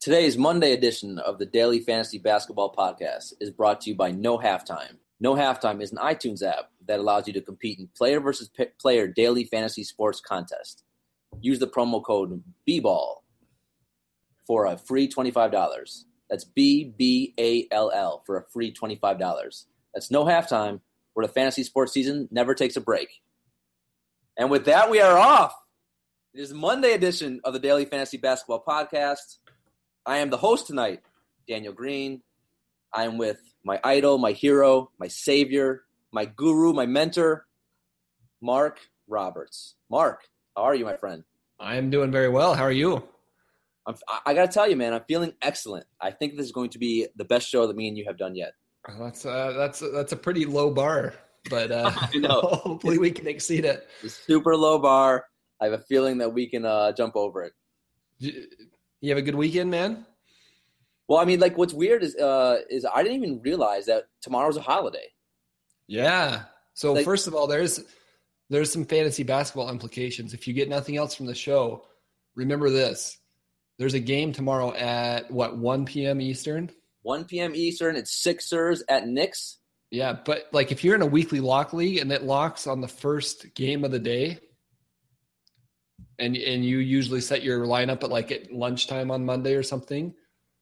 Today's Monday edition of the Daily Fantasy Basketball Podcast is brought to you by No Halftime. No Halftime is an iTunes app that allows you to compete in player versus player daily fantasy sports contest. Use the promo code BBALL for a free $25. That's BBALL for a free $25. That's No Halftime, where the fantasy sports season never takes a break. And with that, we are off. It is Monday edition of the Daily Fantasy Basketball Podcast. I am the host tonight, Daniel Green. I am with my idol, my hero, my savior, my guru, my mentor, Mark Roberts. Mark, how are you, my friend? I am doing very well. How are you? I got to tell you, man, I'm feeling excellent. I think this is going to be the best show that me and you have done yet. That's a pretty low bar, but hopefully we can exceed it. It's a super low bar. I have a feeling that we can jump over it. You have a good weekend, man? Well, I mean, like, what's weird is I didn't even realize that tomorrow's a holiday. Yeah. So first of all, there's some fantasy basketball implications. If you get nothing else from the show, remember this. There's a game tomorrow at, 1 p.m. Eastern? 1 p.m. Eastern. It's Sixers at Knicks. Yeah, but, like, if you're in a weekly lock league and it locks on the first game of the day – and you usually set your lineup at lunchtime on Monday or something,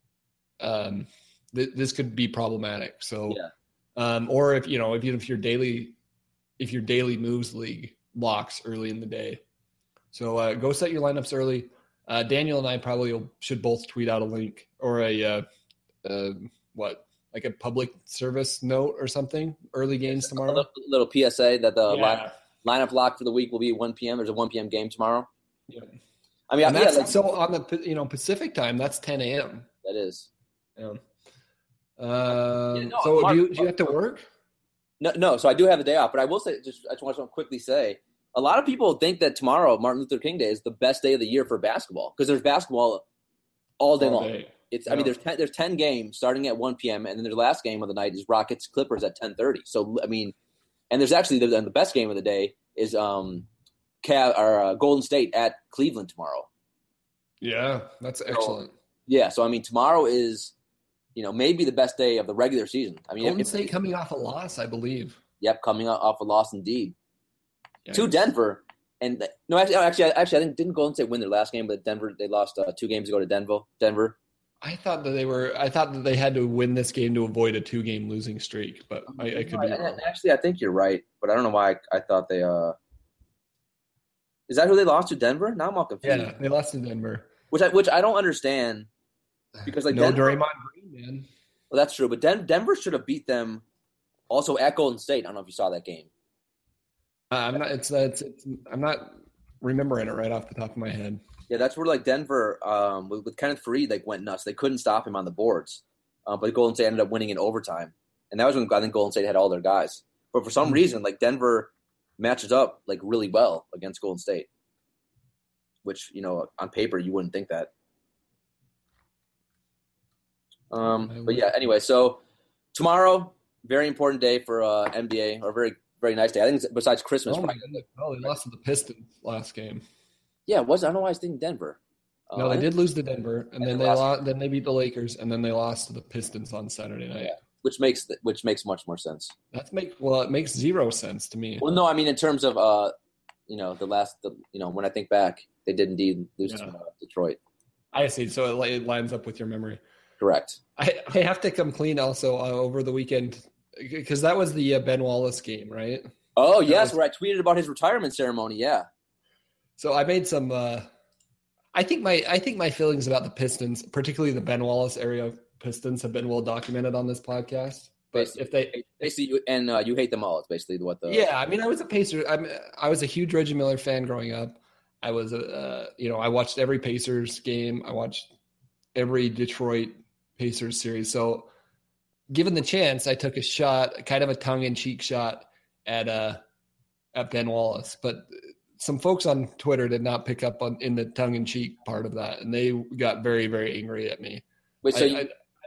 this could be problematic. So, yeah. Or if your daily moves league locks early in the day, so go set your lineups early. Daniel and I probably should both tweet out a link or a public service note or something. Early games tomorrow. A little PSA that the lineup lock for the week will be 1 p.m. There's a 1 p.m. game tomorrow. Yeah. I mean, so on the Pacific time, that's 10 a.m. That is. Yeah. So Mark, do you have to work? No. So I do have a day off, but I will say, I just want to quickly say, a lot of people think that tomorrow, Martin Luther King Day, is the best day of the year for basketball because there's basketball all day long. I mean, there's 10 games starting at 1 p.m. and then their last game of the night is Rockets Clippers at 10:30. So I mean, and there's actually the best game of the day is Golden State at Cleveland tomorrow. Yeah, that's excellent. So I mean, tomorrow is, maybe the best day of the regular season. I mean, Golden State coming off a loss, I believe. Yep, coming off a loss indeed. Yes. To Denver, and actually, I think didn't Golden State win their last game, but Denver they lost 2 games ago to Denver. I thought that they had to win this game to avoid a 2-game losing streak, but I could be wrong. Actually, I think you're right, but I don't know why I thought they. Is that who they lost to, Denver? Now I'm all confused. Yeah, they lost to Denver. Which I don't understand because Draymond Green, man. Well, that's true, but Denver should have beat them also at Golden State. I don't know if you saw that game. I'm not remembering it right off the top of my head. Yeah, that's where Denver with Kenneth Faried went nuts. They couldn't stop him on the boards, but Golden State ended up winning in overtime, and that was when I think Golden State had all their guys. But for some reason, Denver matches up really well against Golden State, which on paper you wouldn't think that. But yeah, anyway, so tomorrow, very important day for NBA, or very very nice day. I think it's besides Christmas. Oh my goodness! No, they lost to the Pistons last game. Yeah, it was. I don't know why I was thinking Denver. No, they did lose to Denver, and then they beat the Lakers, and then they lost to the Pistons on Saturday night. Yeah. Which makes much more sense. It makes zero sense to me. Well, no, I mean in terms of when I think back, they did indeed lose to Detroit. I see. So it lines up with your memory. Correct. I have to come clean also over the weekend because that was the Ben Wallace game, right? Oh yes, where I tweeted about his retirement ceremony. Yeah. So I made some. I think my feelings about the Pistons, particularly the Ben Wallace area Pistons, have been well documented on this podcast. But you hate them all. It's basically what the. Yeah, I mean, I was a Pacer. I was a huge Reggie Miller fan growing up. I was I watched every Pacers game. I watched every Detroit Pacers series. So, given the chance, I took a shot, kind of a tongue-in-cheek shot at Ben Wallace. But some folks on Twitter did not pick up in the tongue-in-cheek part of that, and they got very, very angry at me. Wait, so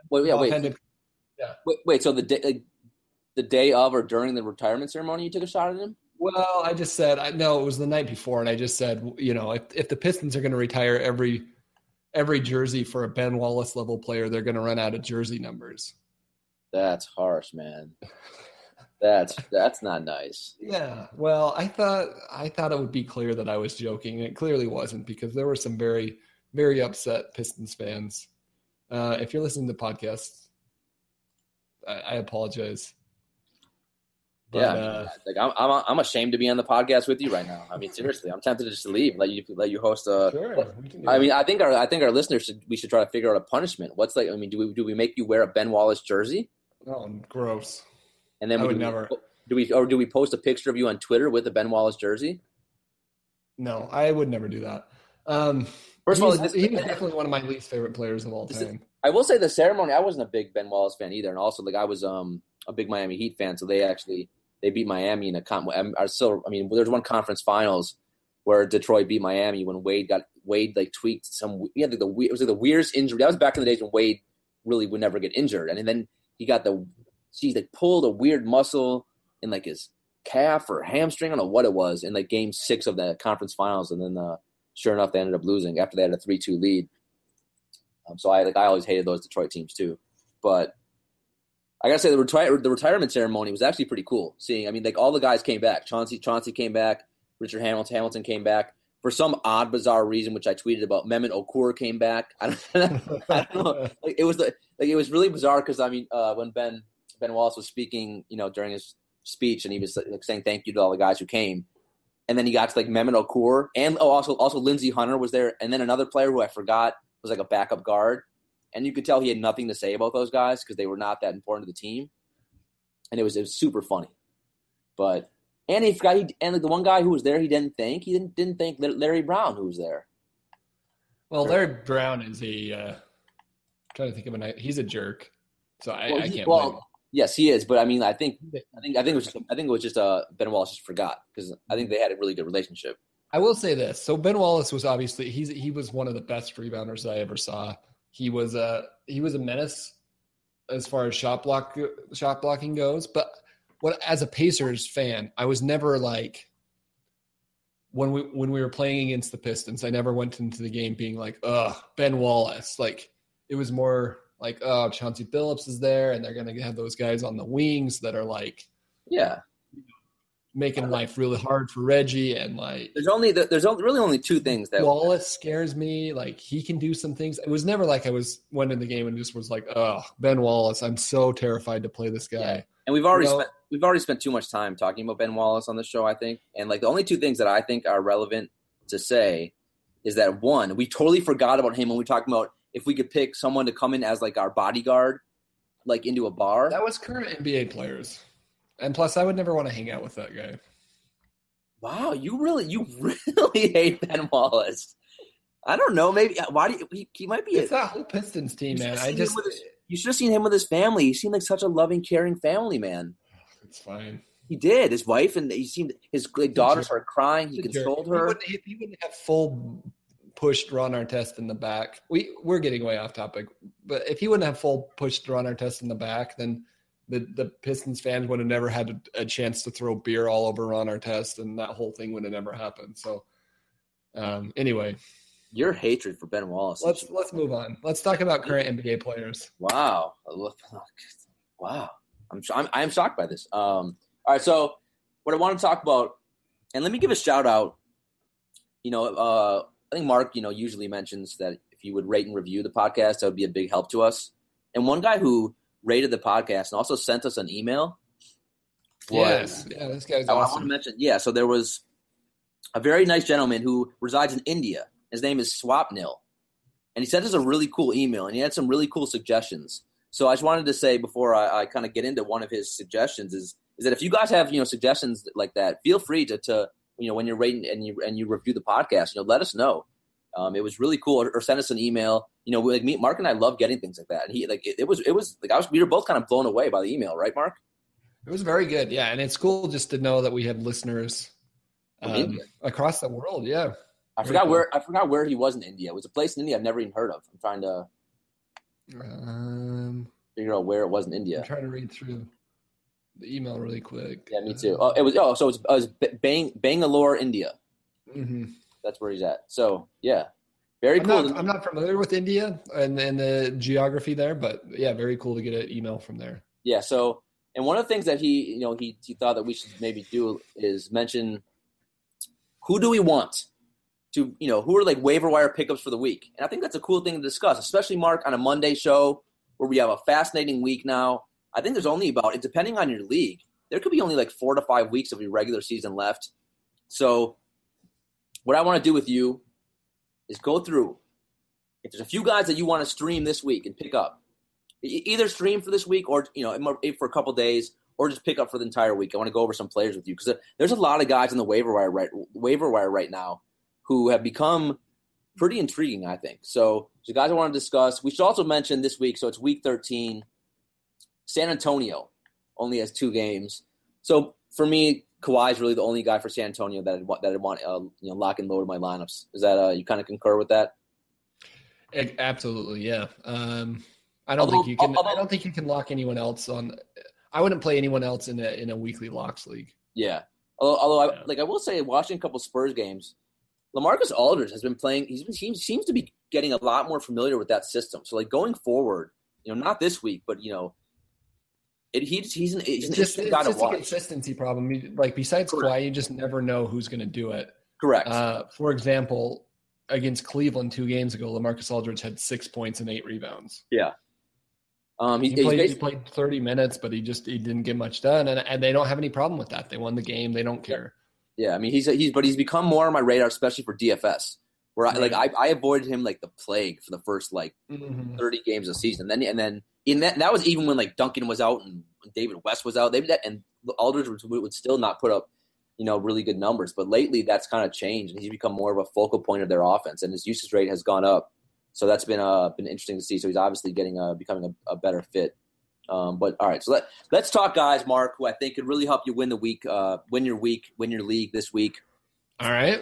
Wait. So the day of or during the retirement ceremony, you took a shot at him? Well, I just said no. It was the night before, and I just said, if the Pistons are going to retire every every jersey for a Ben Wallace level player, they're going to run out of jersey numbers. That's harsh, man. That's not nice. Yeah. Well, I thought it would be clear that I was joking, and it clearly wasn't, because there were some very, very upset Pistons fans. If you're listening to podcasts, I apologize. But, yeah, like I'm ashamed to be on the podcast with you right now. I mean, seriously, I'm tempted just to leave, let you host a. Sure. I mean, I think our listeners should try to figure out a punishment. What's like? I mean, do we make you wear a Ben Wallace jersey? Oh, gross. And then I would never. Do we post a picture of you on Twitter with a Ben Wallace jersey? No, I would never do that. First of all, he's definitely one of my least favorite players of all time. I will say the ceremony. I wasn't a big Ben Wallace fan either, and also like I was a big Miami Heat fan, so they beat Miami in a there's one conference finals where Detroit beat Miami when Wade like tweaked some. He had it was like the weirdest injury. That was back in the days when Wade really would never get injured, and then he got pulled a weird muscle in like his calf or hamstring. I don't know what it was in like game 6 of the conference finals, and then sure enough they ended up losing after they had a 3-2 lead. So I always hated those Detroit teams too, but I gotta say the retirement ceremony was actually pretty cool. Seeing, I mean, like all the guys came back. Chauncey came back. Richard Hamilton came back for some odd, bizarre reason, which I tweeted about. Mehmet Okur came back. I don't know. Like it was really bizarre because I mean, when Ben Wallace was speaking, during his speech, and he was like saying thank you to all the guys who came, and then he got to like Mehmet Okur, and also Lindsey Hunter was there, and then another player who I forgot was like a backup guard. And you could tell he had nothing to say about those guys because they were not that important to the team. And it was super funny. But and he forgot and like the one guy who was there he didn't thank Larry Brown, who was there. Well, Larry Brown is trying to think of he's a jerk. So I can't blame him. Yes, he is, but I mean I think it was just Ben Wallace just forgot because I think they had a really good relationship. I will say this. So Ben Wallace was obviously he was one of the best rebounders I ever saw. He was a menace as far as shot blocking goes. But as a Pacers fan, I was never like when we were playing against the Pistons. I never went into the game being like, "Ugh, Ben Wallace." Like it was more like, "Oh, Chauncey Billups is there, and they're gonna have those guys on the wings that are like, yeah." Making life really hard for Reggie, and like there's really only two things that Wallace scares me. Like he can do some things. It was never like I went in the game and just was like, oh, Ben Wallace, I'm so terrified to play this guy. Yeah. And we've already spent too much time talking about Ben Wallace on the show, I think. And like the only two things that I think are relevant to say is that one, we totally forgot about him when we talked about if we could pick someone to come in as like our bodyguard, like into a bar. That was current NBA players. And plus, I would never want to hang out with that guy. Wow, you really hate Ben Wallace. I don't know. Maybe why do you? He might be. It's that whole Pistons team, man. You should have seen him with his family. He seemed like such a loving, caring family man. It's fine. He did. His wife and his daughter started crying. He consoled her. He wouldn't have full pushed Ron Artest in the back. We're getting way off topic, but if he wouldn't have full pushed Ron Artest in the back, then the Pistons fans would have never had a chance to throw beer all over Ron Artest, and that whole thing would have never happened. So, anyway, your hatred for Ben Wallace. Let's move on. Let's talk about current NBA players. Wow, I'm shocked by this. All right, so what I want to talk about, and let me give a shout out. I think Mark, usually mentions that if you would rate and review the podcast, that would be a big help to us. And one guy who rated the podcast and also sent us an email. Yes. Yeah, this guy's awesome. I want to mention, so there was a very nice gentleman who resides in India. His name is Swapnil. And he sent us a really cool email, and he had some really cool suggestions. So I just wanted to say before I kind of get into one of his suggestions is that if you guys have, suggestions like that, feel free to when you're rating and you review the podcast, let us know. It was really cool, or send us an email. Mark and I love getting things like that. And he we were both kind of blown away by the email, right, Mark? It was very good, yeah. And it's cool just to know that we have listeners across the world. Yeah, I forgot where he was in India. It was a place in India I've never even heard of. I'm trying to figure out where it was in India. I'm trying to read through the email really quick. Yeah, me too. It was Bangalore, India. Mm-hmm. That's where he's at. So yeah, Very cool. I'm not familiar with India and the geography there, but yeah, very cool to get an email from there. Yeah. So, and one of the things that he thought that we should maybe do is mention who do we want to, who are like waiver wire pickups for the week. And I think that's a cool thing to discuss, especially Mark on a Monday show where we have a fascinating week now. I think there's only depending on your league, there could be only like 4 to 5 weeks of your regular season left. So what I want to do with you is go through. If there's a few guys that you want to stream this week and pick up, either stream for this week or for a couple days, or just pick up for the entire week. I want to go over some players with you because there's a lot of guys in the waiver wire right now who have become pretty intriguing, I think. So the guys I want to discuss. We should also mention this week. So it's week 13. San Antonio only has 2 games. So for me, Kawhi is really the only guy for San Antonio that I'd want lock and load in my lineups. Is that you kind of concur with that? Absolutely, yeah. I don't think you can lock anyone else on. I wouldn't play anyone else in a weekly locks league. Yeah. Although I will say, watching a couple Spurs games, LaMarcus Aldridge has been playing. He seems to be getting a lot more familiar with that system. So like going forward, not this week, but he's an interesting guy to watch. It's a consistency problem. Like besides Kawhi, you just never know who's going to do it. Correct. For example, against Cleveland 2 games ago, LaMarcus Aldridge had 6 points and 8 rebounds. Yeah. He played 30 minutes, but he didn't get much done, and they don't have any problem with that. They won the game. They don't care. Yeah, I mean he's become more on my radar, especially for DFS. Where I avoided him like the plague for the first 30 games of the season, and then that was even when like Duncan was out and David West was out. And Aldridge would still not put up really good numbers. But lately that's kind of changed, and he's become more of a focal point of their offense, and his usage rate has gone up. So that's been interesting to see. So he's obviously becoming a better fit. But all right, so let's talk guys, Mark, who I think could really help you win your league this week. All right.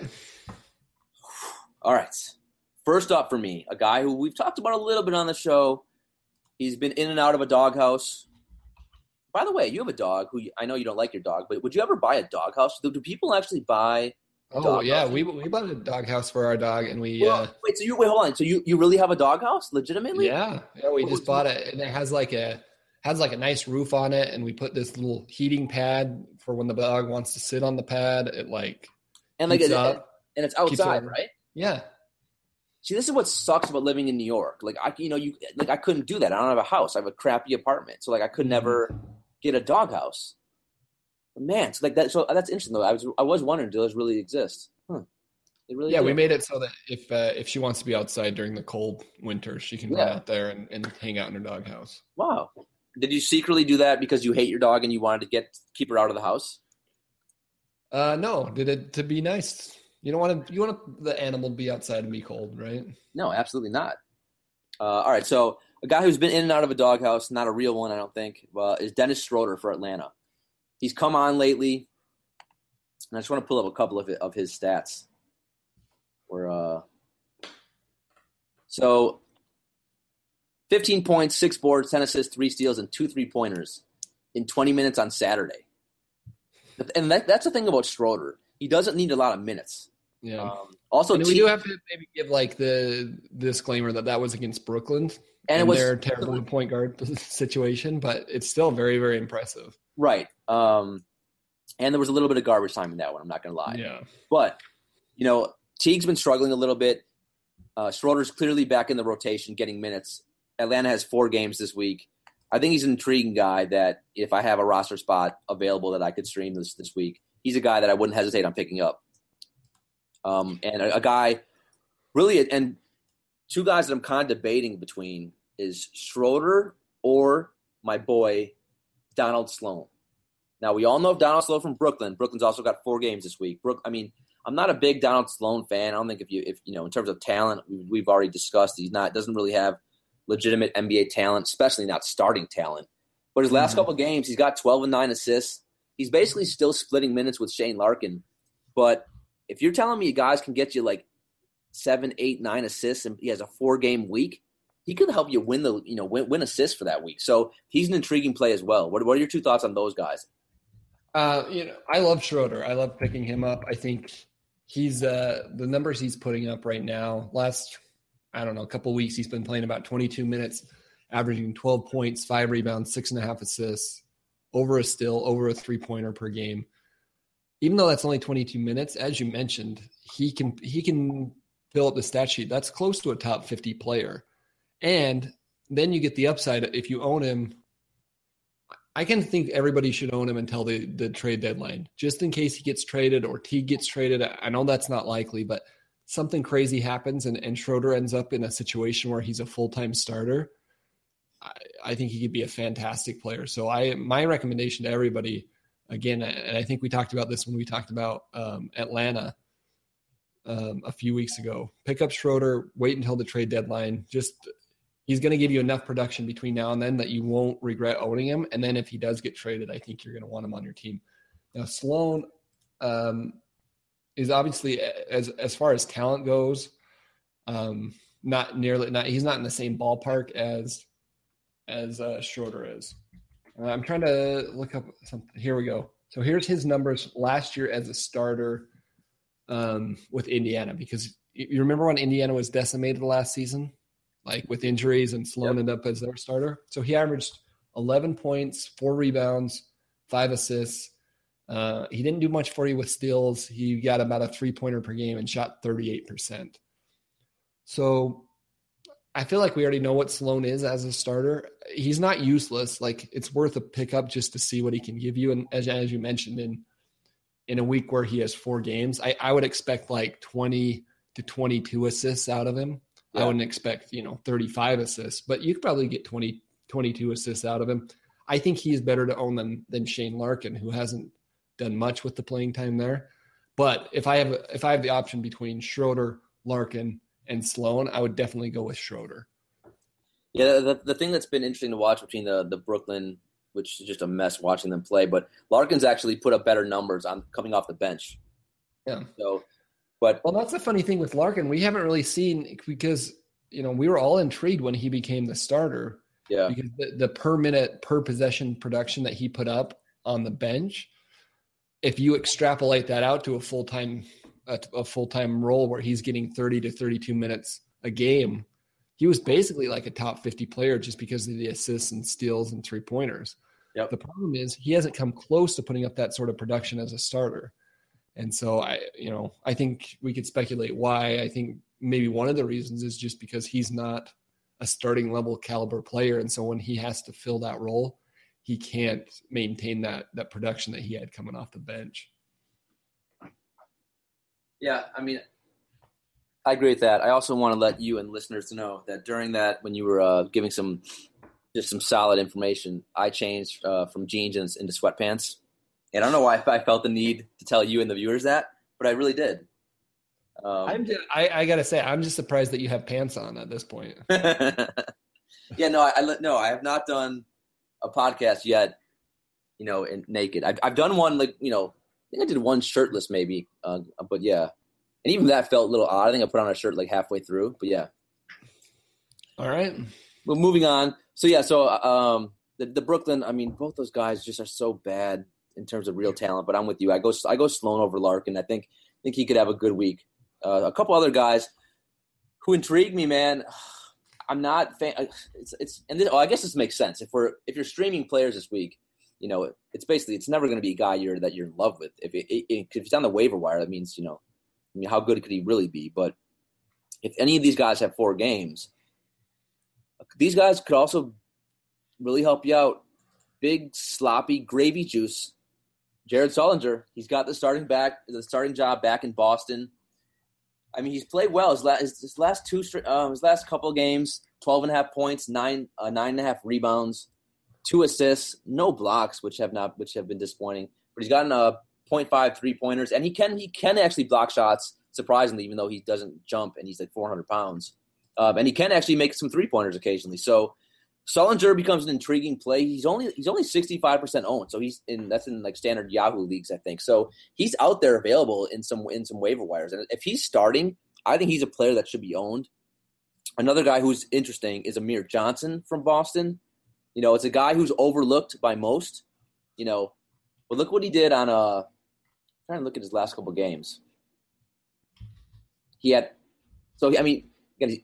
All right. First up for me, a guy who we've talked about a little bit on the show. He's been in and out of a doghouse. By the way, you have a dog who I know you don't like your dog, but would you ever buy a doghouse? Do people actually buy? Oh yeah, we bought a doghouse for our dog, and we. Hold on. So you really have a doghouse, legitimately? Yeah. We just bought it, and it has like a nice roof on it, and we put this little heating pad for when the dog wants to sit on the pad. It and it's outside, right? Yeah. See, this is what sucks about living in New York. Like I couldn't do that. I don't have a house. I have a crappy apartment, so I could never get a doghouse. Man, so that's interesting though. I was wondering, do those really exist? They really do. We made it so that if she wants to be outside during the cold winter, she can run out there and hang out in her doghouse. Wow. Did you secretly do that because you hate your dog and you wanted to keep her out of the house? No, did it to be nice. You want the animal to be outside and be cold, right? No, absolutely not. All right, so a guy who's been in and out of a doghouse, not a real one, I don't think, is Dennis Schroeder for Atlanta. He's come on lately, and I just want to pull up a couple of his stats. So 15 points, 6 boards, 10 assists, 3 steals, and 2 3-pointers in 20 minutes on Saturday. And that's the thing about Schroeder. He doesn't need a lot of minutes. Yeah. Also, we do have to maybe give the disclaimer that was against Brooklyn and their terrible point guard situation, but it's still very, very impressive. Right. And there was a little bit of garbage time in that one. I'm not going to lie. Yeah. But Teague's been struggling a little bit. Schroeder's clearly back in the rotation, getting minutes. Atlanta has 4 games this week. I think he's an intriguing guy that if I have a roster spot available that I could stream this week, he's a guy that I wouldn't hesitate on picking up. And a guy really, and 2 guys that I'm kind of debating between is Schroeder or my boy Donald Sloan. Now, we all know Donald Sloan from Brooklyn. Brooklyn's also got 4 games this week. I'm not a big Donald Sloan fan. I don't think if in terms of talent, we've already discussed doesn't really have legitimate NBA talent, especially not starting talent. But his last couple of games, he's got 12 and 9 assists. He's basically still splitting minutes with Shane Larkin. But if you're telling me guys can get you 7, 8, 9 assists and he has a 4-game week, he could help you win win assists for that week. So he's an intriguing play as well. What are your 2 thoughts on those guys? I love Schroeder. I love picking him up. I think he's the numbers he's putting up right now. Last I don't know, a couple of weeks, he's been playing about 22 minutes, averaging 12 points, 5 rebounds, 6.5 assists, over a steal, over a 3-pointer per game. Even though that's only 22 minutes, as you mentioned, he can fill up the stat sheet. That's close to a top 50 player. And then you get the upside. If you own him, I can think everybody should own him until the trade deadline, just in case he gets traded or Teague gets traded. I know that's not likely, but something crazy happens and Schroeder ends up in a situation where he's a full-time starter. I think he could be a fantastic player. So my recommendation to everybody, again, and I think we talked about this when we talked about Atlanta a few weeks ago, pick up Schroeder, wait until the trade deadline. He's going to give you enough production between now and then that you won't regret owning him. And then if he does get traded, I think you're going to want him on your team. Now, Sloan is obviously, as far as talent goes, he's not in the same ballpark as Schroeder is. I'm trying to look up something. Here we go. So here's his numbers last year as a starter with Indiana, because you remember when Indiana was decimated last season, like with injuries, and Sloan ended up as their starter. So he averaged 11 points, 4 rebounds, 5 assists. He didn't do much for you with steals. He got about a 3-pointer per game and shot 38%. So I feel like we already know what Sloan is as a starter. He's not useless. Like, it's worth a pickup just to see what he can give you. And as you mentioned, in a week where he has 4 games, I would expect like 20 to 22 assists out of him. Yeah. I wouldn't expect, 35 assists, but you could probably get 20, 22 assists out of him. I think he's better to own than Shane Larkin, who hasn't done much with the playing time there. But if I have the option between Schroeder, Larkin, and Sloan, I would definitely go with Schroeder. Yeah, the thing that's been interesting to watch between the Brooklyn, which is just a mess watching them play, but Larkin's actually put up better numbers on coming off the bench. Yeah. So, well, that's the funny thing with Larkin. We haven't really seen, because we were all intrigued when he became the starter. Yeah. Because the per minute, per possession production that he put up on the bench, if you extrapolate that out to a full-time role where he's getting 30 to 32 minutes a game, he was basically like a top 50 player just because of the assists and steals and 3-pointers. Yep. The problem is he hasn't come close to putting up that sort of production as a starter. And so I think we could speculate why. I think maybe one of the reasons is just because he's not a starting level caliber player. And so when he has to fill that role, he can't maintain that production that he had coming off the bench. Yeah, I mean, I agree with that. I also want to let you and listeners know that during that, when you were giving some solid information, I changed from jeans into sweatpants. And I don't know why I felt the need to tell you and the viewers that, but I really did. I got to say, I'm just surprised that you have pants on at this point. Yeah, no, I have not done a podcast yet, in naked. I've done one, I think I did one shirtless maybe, but yeah. And even that felt a little odd. I think I put on a shirt like halfway through, but yeah. All right. Well, moving on. So yeah, the Brooklyn, I mean, both those guys just are so bad in terms of real talent, but I'm with you. I go Sloan over Larkin. I think he could have a good week. A couple other guys who intrigue me, man. I'm not fan. I guess this makes sense. If you're streaming players this week, it's never going to be a guy that you're in love with. If it's on the waiver wire, that means how good could he really be? But if any of these guys have 4 games, these guys could also really help you out. Big sloppy gravy juice, Jared Sullinger. He's got the starting job back in Boston. I mean, he's played well. His last couple of games, 12.5 points, 9.5 rebounds, 2 assists, no blocks, which have been disappointing. But he's gotten 0.5 3-pointers, and he can actually block shots, surprisingly, even though he doesn't jump and he's like 400 pounds. And he can actually make some 3-pointers occasionally. So Sullinger becomes an intriguing play. He's only 65% owned, so that's in like standard Yahoo leagues, I think. So he's out there available in some waiver wires, and if he's starting, I think he's a player that should be owned. Another guy who's interesting is Amir Johnson from Boston. It's a guy who's overlooked by most. But look what he did on I'm trying to look at his last couple games.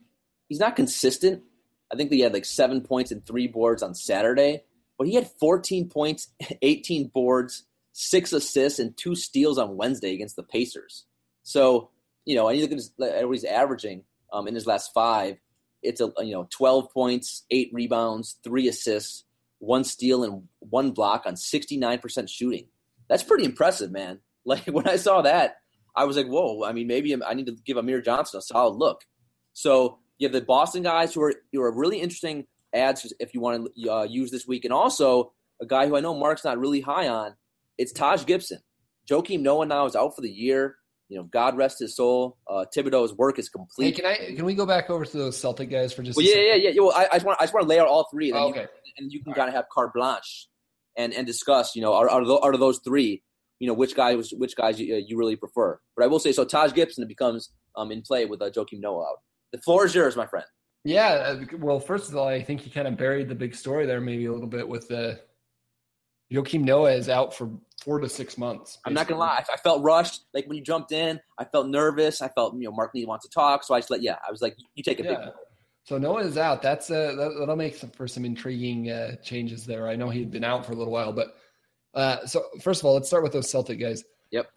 he's not consistent. I think he had like 7 points and 3 boards on Saturday, but he had 14 points, 18 boards, 6 assists, and 2 steals on Wednesday against the Pacers. So, and you look at what he's averaging in his last 5. It's 12 points, 8 rebounds, 3 assists, 1 steal, and 1 block on 69% shooting. That's pretty impressive, man. Like, when I saw that, I was like, whoa, I mean, maybe I need to give Amir Johnson a solid look. So you have the Boston guys who are really interesting ads if you want to use this week. And also a guy who I know Mark's not really high on, it's Taj Gibson. Joakim Noah now is out for the year. God rest his soul. Thibodeau's work is complete. Hey, can we go back over to those Celtic guys for just a second? Yeah. Well, I just want to lay out all 3. Okay. You can kind of have carte blanche and discuss, are those 3, which guys you really prefer. But I will say, so Taj Gibson, it becomes in play with Joakim Noah out. The floor is yours, my friend. Yeah. Well, first of all, I think you kind of buried the big story there maybe a little bit with Joakim Noah is out for 4 to 6 months. Basically. I'm not going to lie. I felt rushed. Like when you jumped in, I felt nervous. I felt, Mark Neal wants to talk. So I was like, you take a big one. So Noah is out. That'll make for some intriguing changes there. I know he'd been out for a little while, but so first of all, let's start with those Celtic guys. Yep.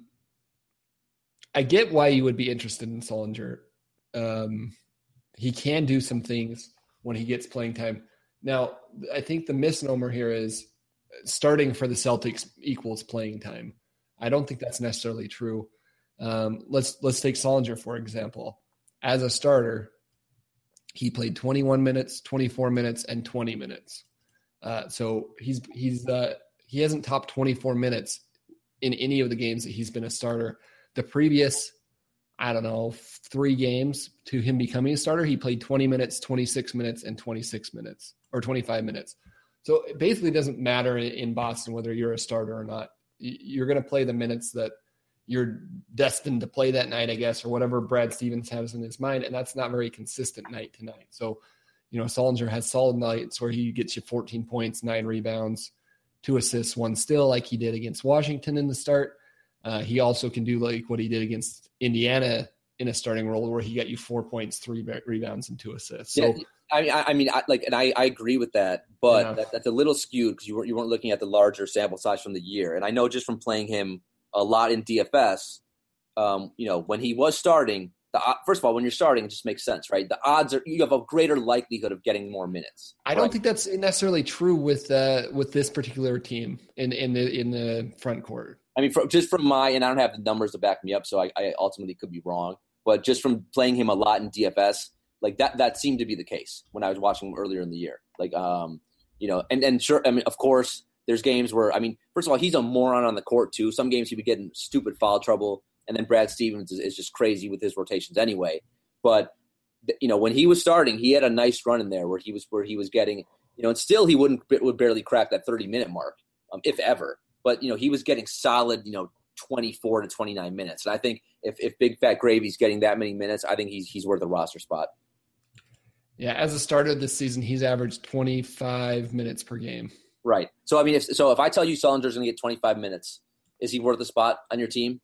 I get why you would be interested in Sullinger. He can do some things when he gets playing time. Now, I think the misnomer here is starting for the Celtics equals playing time. I don't think that's necessarily true. Let's take Sullinger, for example. As a starter, he played 21 minutes, 24 minutes, and 20 minutes. So he hasn't topped 24 minutes in any of the games that he's been a starter. The previous, 3 games to him becoming a starter, he played 20 minutes, 26 minutes, and 26 minutes, or 25 minutes. So it basically doesn't matter in Boston whether you're a starter or not. You're going to play the minutes that you're destined to play that night, I guess, or whatever Brad Stevens has in his mind, and that's not very consistent night to night. So, Sullinger has solid nights where he gets you 14 points, 9 rebounds, 2 assists, 1 steal, like he did against Washington in the start. He also can do like what he did against Indiana in a starting role where he got you 4 points, 3 rebounds, and 2 assists. So, I agree with that, but that's a little skewed because you weren't looking at the larger sample size from the year. And I know just from playing him a lot in DFS, when he was starting, first of all, when you're starting, it just makes sense, right? The odds are you have a greater likelihood of getting more minutes. I don't think that's necessarily true with this particular team in the front court. I mean, just from and I don't have the numbers to back me up, so I ultimately could be wrong. But just from playing him a lot in DFS, like that seemed to be the case when I was watching him earlier in the year. Like, and sure, I mean, of course, there's games where, I mean, first of all, he's a moron on the court too. Some games he'd be getting stupid foul trouble, and then Brad Stevens is just crazy with his rotations anyway. But when he was starting, he had a nice run in there where he was getting, and still he would barely crack that 30-minute mark, if ever. But he was getting solid, 24 to 29 minutes. And I think if Big Fat Gravy's getting that many minutes, I think he's worth a roster spot. Yeah, as a starter this season, he's averaged 25 minutes per game. Right. So I mean, if I tell you Sullinger's going to get 25 minutes, is he worth a spot on your team?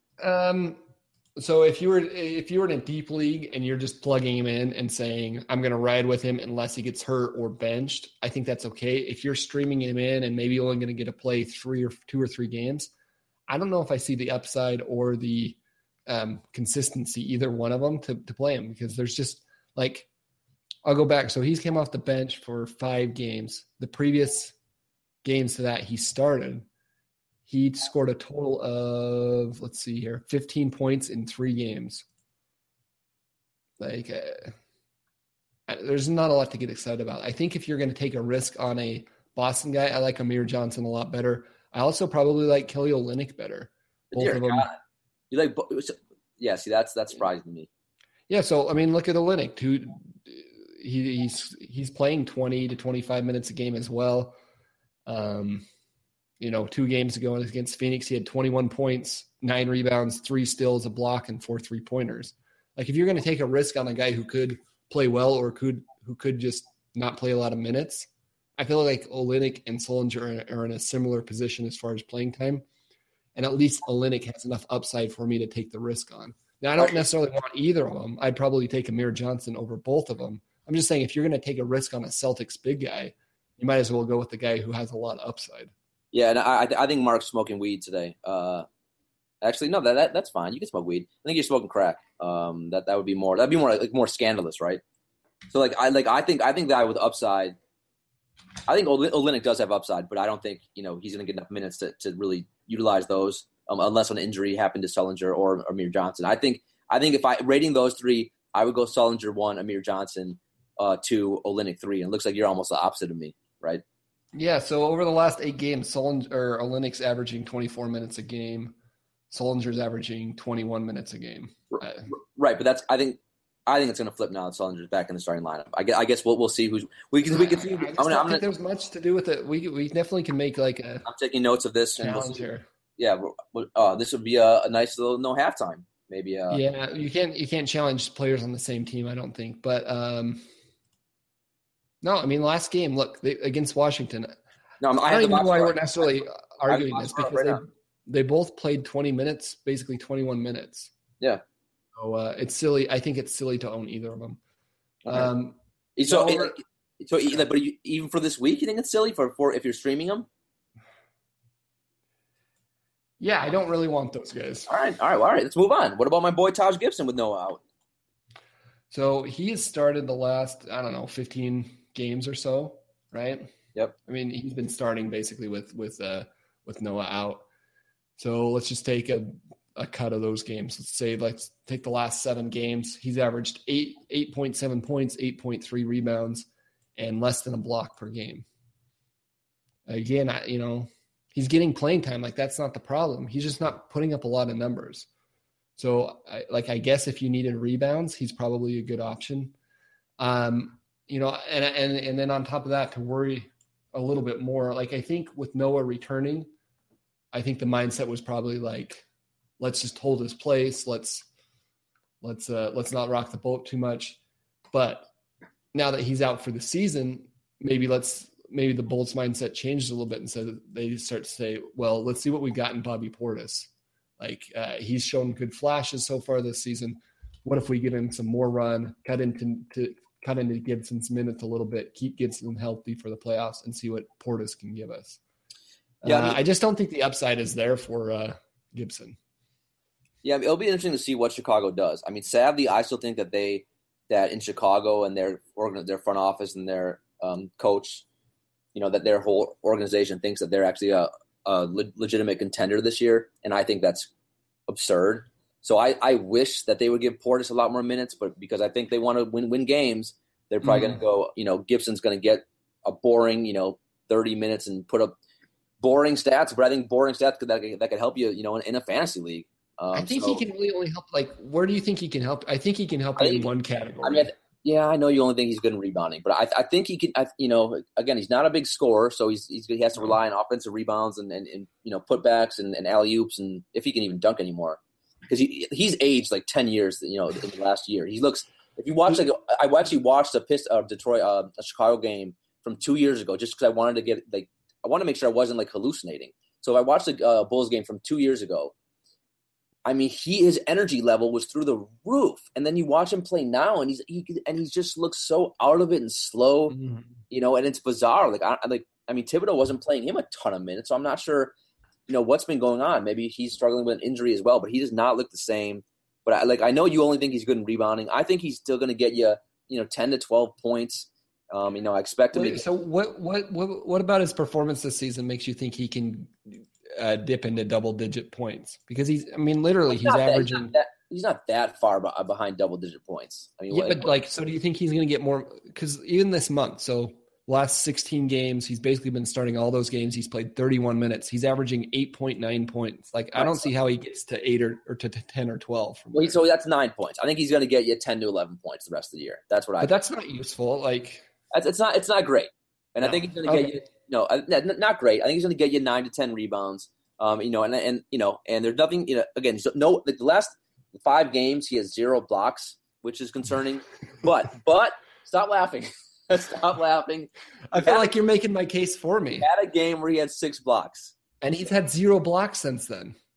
So if you were in a deep league and you're just plugging him in and saying I'm going to ride with him unless he gets hurt or benched, I think that's okay. If you're streaming him in and maybe only going to get to play 2 or 3 games, I don't know if I see the upside or the consistency, either one of them, to play him, because there's just like, I'll go back. So he's came off the bench for 5 games. The previous games to that he started, he scored a total of, 15 points in 3 games. Like, there's not a lot to get excited about. I think if you're going to take a risk on a Boston guy, I like Amir Johnson a lot better. I also probably like Kelly Olynyk better. Both of them. You like? Yeah. See, that's surprising to me. Yeah. So I mean, look at Olynyk. He's playing 20 to 25 minutes a game as well. 2 games ago against Phoenix, he had 21 points, 9 rebounds, 3 steals, a block, and 4 3-pointers. Like, if you're going to take a risk on a guy who could play well or who could just not play a lot of minutes, I feel like Olynyk and Sullinger are in a similar position as far as playing time. And at least Olynyk has enough upside for me to take the risk on. Now, I don't necessarily want either of them. I'd probably take Amir Johnson over both of them. I'm just saying if you're going to take a risk on a Celtics big guy, you might as well go with the guy who has a lot of upside. Yeah, and I think Mark's smoking weed today. Actually, no, that's fine. You can smoke weed. I think you're smoking crack. That'd be more scandalous, right? So I think the guy with upside. I think Olynyk does have upside, but I don't think he's going to get enough minutes to really utilize those unless an injury happened to Sullinger or Amir Johnson. I think if I rating those three, I would go Sullinger 1, Amir Johnson 2, Olynyk 3. And it looks like you're almost the opposite of me, right? Yeah. So over the last 8 games, Olynyk's averaging 24 minutes a game. Sullinger's averaging 21 minutes a game. Right, but I think it's going to flip now that Sullinger's back in the starting lineup. I guess we'll see who's we can see. I don't think there's much to do with it. We definitely can make like a. I'm taking notes of this challenge here. Yeah, this would be a nice little no halftime. Maybe. Yeah, you can't challenge players on the same team. I don't think, but no. I mean, last game, look against Washington. No, I don't even know why we're necessarily arguing this because they both played 20 minutes, basically 21 minutes. Yeah. So it's silly. I think it's silly to own either of them. Okay. But even for this week, you think it's silly for if you're streaming them? Yeah, I don't really want those guys. All right. Let's move on. What about my boy Taj Gibson with Noah out? So he has started the last 15 games or so, right? Yep. I mean, he's been starting basically with Noah out. So let's just take a cut of those games. Let's take the last 7 games. He's averaged 8.7 points, 8.3 rebounds, and less than a block per game. Again, he's getting playing time. Like, that's not the problem. He's just not putting up a lot of numbers. So, I guess if you needed rebounds, he's probably a good option. And then on top of that, to worry a little bit more, I think with Noah returning, I think the mindset was probably let's just hold his place. Let's not rock the boat too much. But now that he's out for the season, maybe the Bolts mindset changes a little bit, and so they start to say, well, let's see what we got in Bobby Portis. He's shown good flashes so far this season. What if we give him some more run, cut into Gibson's minutes a little bit, keep Gibson healthy for the playoffs, and see what Portis can give us. Yeah, I just don't think the upside is there for Gibson. Yeah, it'll be interesting to see what Chicago does. I mean, sadly, I still think that in Chicago and their front office and their coach, that their whole organization thinks that they're actually a legitimate contender this year, and I think that's absurd. So I wish that they would give Portis a lot more minutes, but because I think they want to win games, they're probably going to go. Gibson's going to get a boring 30 minutes and put up boring stats, but I think boring stats that could help you in a fantasy league. I think he can really only help. Where do you think he can help? I think he can help in one category. I know you only think he's good in rebounding, but I think he can. Again, he's not a big scorer, so he has to rely on offensive rebounds and putbacks and alley oops, and if he can even dunk anymore, because he's aged 10 years. In the last year, he looks. If you watch I actually watched a Chicago game from 2 years ago, just because I wanted to get I want to make sure I wasn't hallucinating. So if I watched the Bulls game from 2 years ago, I mean, his energy level was through the roof, and then you watch him play now, and he just looks so out of it and slow, and it's bizarre. Thibodeau wasn't playing him a ton of minutes, so I'm not sure, what's been going on. Maybe he's struggling with an injury as well, but he does not look the same. But I know you only think he's good in rebounding. I think he's still going to get you, 10 to 12 points. I expect him. So what about his performance this season makes you think he can dip into double-digit points? Because he's averaging. He's not that far behind double-digit points. I mean, so do you think he's going to get more? Because even this month, so last 16 games, he's basically been starting all those games. He's played 31 minutes. He's averaging 8.9 points. I don't see how he gets to 8 or to 10 or 12. So that's 9 points. I think he's going to get you 10 to 11 points the rest of the year. That's what I. But that's not useful. It's not great. And I think he's going to get you. No, not great. I think he's going to get you 9 to 10 rebounds. And there's nothing. Again, the last 5 games he has 0 blocks, which is concerning. But stop laughing. Stop laughing. I feel like you're making my case for me. He had a game where he had 6 blocks, and he's had 0 blocks since then.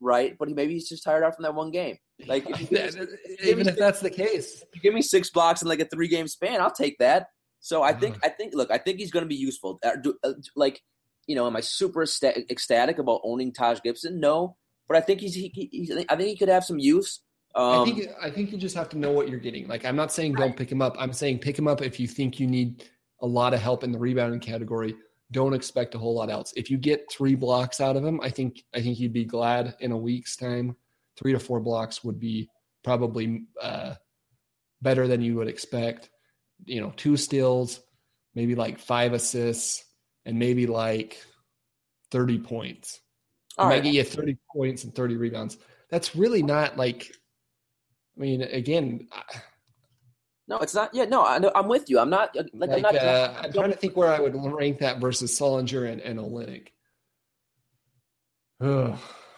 right? But maybe he's just tired out from that one game. Like, even if that's the case, if you give me 6 blocks in like a 3-game span, I'll take that. So I think he's going to be useful. Like, you know, am I super ecstatic about owning Taj Gibson? No, but I think I think he could have some use. I think you just have to know what you're getting. Like, I'm not saying don't pick him up. I'm saying pick him up if you think you need a lot of help in the rebounding category. Don't expect a whole lot else. If you get 3 blocks out of him, I think you'd be glad in a week's time. 3 to 4 blocks would be probably better than you would expect. You know, 2 steals, maybe like 5 assists, and maybe like 30 points. Might get you 30 points and 30 rebounds. That's really not like, I mean, again. No, it's not. Yeah, no, I'm with you. I'm not I'm trying to think where I would rank that versus Sullinger and Olynyk. Ugh.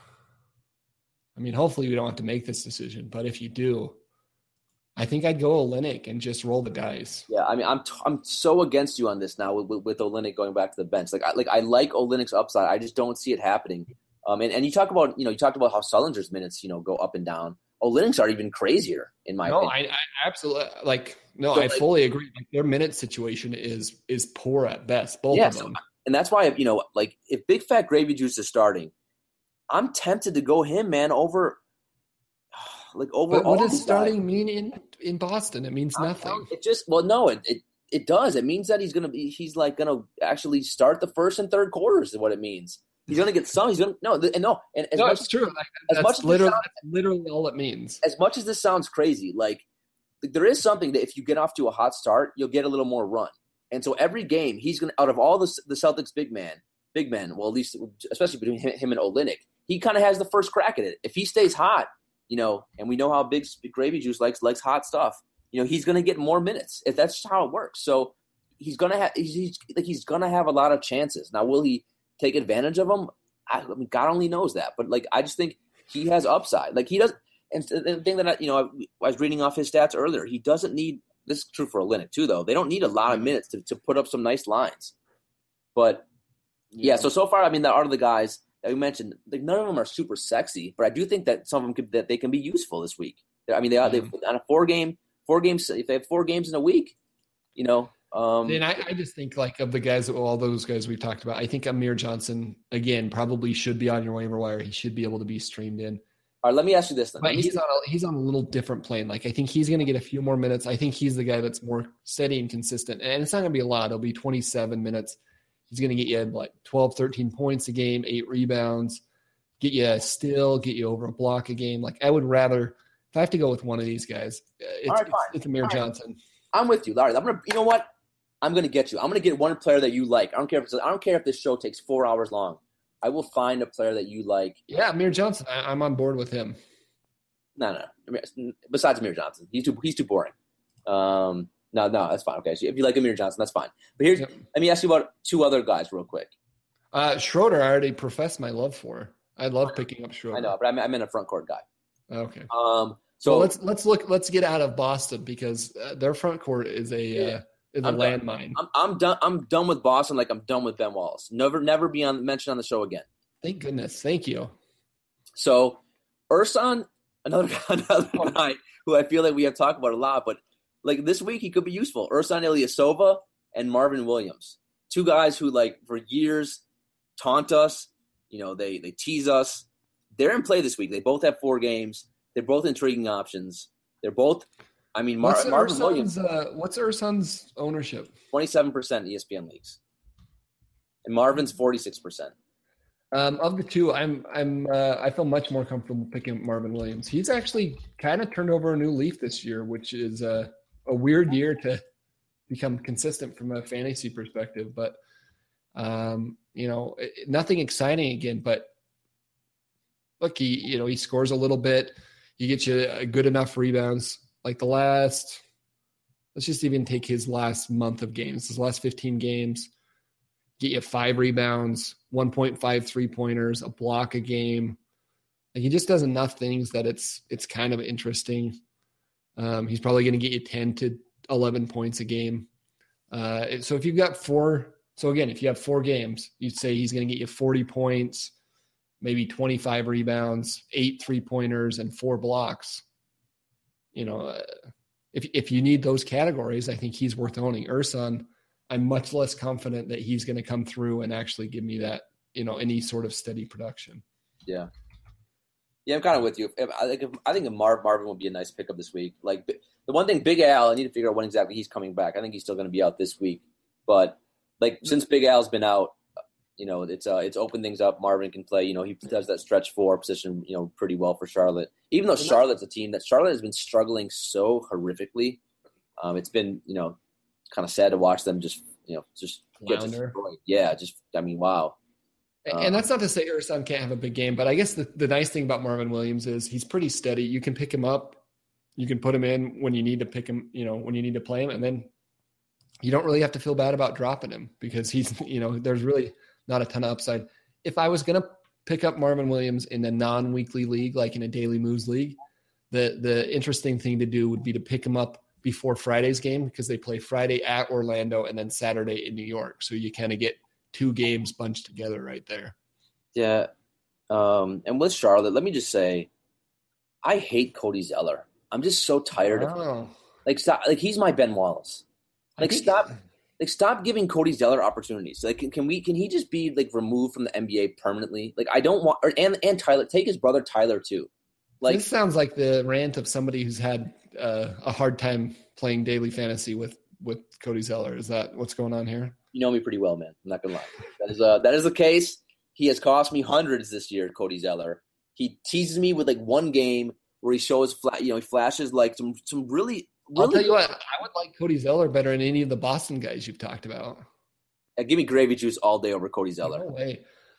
I mean, hopefully we don't have to make this decision, but if you do, I think I'd go Olynyk and just roll the dice. Yeah, I mean, I'm so against you on this now with Olynyk going back to the bench. I like Olynyk's upside. I just don't see it happening. And you talked about how Sullinger's minutes go up and down. Olynyk's are even crazier in my opinion. I absolutely I fully agree. Like, their minute situation is poor at best, both of them. And that's why if Big Fat Gravy Juice is starting, I'm tempted to go him, man, over. What does starting mean in Boston? It means nothing. It does. It means that he's gonna actually start the first and third quarters is what it means. He's gonna get some. It's true. That's literally all it means. As much as this sounds crazy, there is something that if you get off to a hot start, you'll get a little more run. And so every game, he's gonna, out of all the Celtics big men, well, at least especially between him and Olynyk, he kind of has the first crack at it. If he stays hot, and we know how Big Gravy Juice likes hot stuff. He's going to get more minutes. If that's just how it works. So he's going to have a lot of chances. Now, will he take advantage of them? I mean, God only knows that. But I just think he has upside. He does. And the thing that I was reading off his stats earlier. He doesn't need. This is true for Olynyk too, though. They don't need a lot of minutes to put up some nice lines. But yeah. So far, I mean, that are the guys that we mentioned, none of them are super sexy, but I do think that some of them they can be useful this week. I mean, they've on a 4 games. If they have 4 games in a week, Then I just think of the guys, all those guys we talked about. I think Amir Johnson again probably should be on your waiver wire. He should be able to be streamed in. All right, let me ask you this then. But he's on a little different plane. I think he's going to get a few more minutes. I think he's the guy that's more steady and consistent, and it's not going to be a lot. It'll be 27 minutes. He's going to get you 12, 13 points a game, 8 rebounds, get you a steal, get you over a block a game. I would rather, if I have to go with one of these guys, it's Amir Johnson. I'm with you, Larry. You know what? I'm going to get you. I'm going to get one player that you like. I don't care if this show takes 4 hours long. I will find a player that you like. Yeah, Amir Johnson. I'm on board with him. No. Besides Amir Johnson, he's too boring. No, that's fine. Okay, so if you like Amir Johnson, that's fine. But let me ask you about 2 other guys real quick. Schroeder, I already professed my love for. I love picking up Schroeder. I know, but I'm in a front court guy. Okay. So let's get out of Boston because their front court is a landmine. I'm done. I'm done with Boston. I'm done with Ben Wallace. Never be mentioned on the show again. Thank goodness. Thank you. So Ersan, another guy who I feel like we have talked about a lot, but this week he could be useful. Ersan Ilyasova and Marvin Williams, 2 guys who for years taunt us. They tease us. They're in play this week. They both have 4 games. They're both intriguing options. They're both. I mean, Marvin Williams. What's Ersan's ownership? 27% ESPN leagues, and Marvin's 46%. Of the 2, I feel much more comfortable picking Marvin Williams. He's actually kind of turned over a new leaf this year, which is a weird year to become consistent from a fantasy perspective. But nothing exciting again. But look, he scores a little bit. He gets you a good enough rebounds. Let's just even take his last month of games, his last 15 games. Get you 5 rebounds, 1.5 3-pointers, a block a game. He just does enough things that it's kind of interesting. He's probably going to get you 10 to 11 points a game. So if you've got 4, if you have 4 games, you'd say he's going to get you 40 points, maybe 25 rebounds, 8 3-pointers, and 4 blocks. If you need those categories, I think he's worth owning. Ersan, I'm much less confident that he's going to come through and actually give me that, any sort of steady production. Yeah. Yeah, I'm kind of with you. I think Marvin will be a nice pickup this week. Like the one thing, Big Al, I need to figure out when exactly he's coming back. I think he's still going to be out this week. But since Big Al's been out, it's opened things up. Marvin can play. He does that stretch 4 position, pretty well for Charlotte. Even though Charlotte has been struggling so horrifically, it's been kind of sad to watch them just get destroyed. Yeah, wow. And that's not to say Ersan can't have a big game, but I guess the nice thing about Marvin Williams is he's pretty steady. You can pick him up, you can put him in when you need to pick him, when you need to play him, and then you don't really have to feel bad about dropping him because he's, there's really not a ton of upside. If I was going to pick up Marvin Williams in a non-weekly league, like in a daily moves league, the interesting thing to do would be to pick him up before Friday's game because they play Friday at Orlando and then Saturday in New York. So you kind of get 2 games bunched together right there. Yeah. And with Charlotte, let me just say, I hate Cody Zeller. I'm just so tired of him. Stop. He's my Ben Wallace. Stop giving Cody Zeller opportunities. Can he just be removed from the NBA permanently? I don't want and Tyler, take his brother Tyler too. This sounds like the rant of somebody who's had a hard time playing daily fantasy with Cody Zeller. Is that what's going on here? You know me pretty well, man. I'm not gonna lie. That is the case. He has cost me hundreds this year, Cody Zeller. He teases me with one game where he shows he flashes some really. I'll tell you what, I would like Cody Zeller better than any of the Boston guys you've talked about. Give me gravy juice all day over Cody Zeller. No way.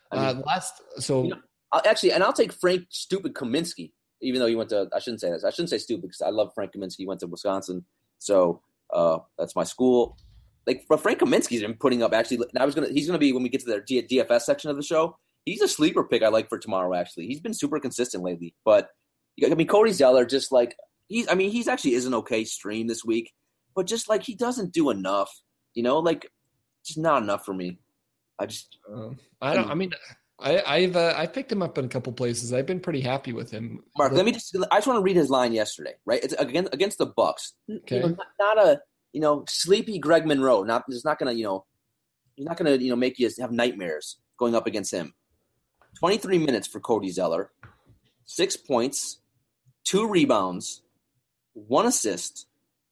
I'll take Frank Stupid Kaminsky, even though he went to. I shouldn't say this. I shouldn't say stupid because I love Frank Kaminsky. He went to Wisconsin, so that's my school. But Frank Kaminsky's been putting up actually. He's gonna be when we get to the DFS section of the show. He's a sleeper pick I like for tomorrow. Actually, he's been super consistent lately. But Cody Zeller just he's actually is an okay stream this week, but just he doesn't do enough. Just not enough for me. I've picked him up in a couple places. I've been pretty happy with him. Mark, I just want to read his line yesterday. Right, it's against the Bucks. Okay. Not a sleepy Greg Monroe. He's not gonna make you have nightmares going up against him. 23 minutes for Cody Zeller, 6 points, 2 rebounds, 1 assist,